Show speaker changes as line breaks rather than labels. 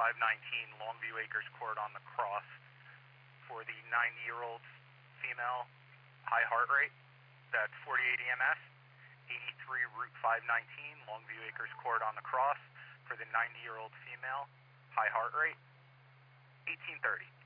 519 Longview Acres Court on the cross for the 90-year-old female, high heart rate. That's 48 EMS, 83 Route 519 Longview Acres Court on the cross for the 90-year-old female, high heart rate, 1830.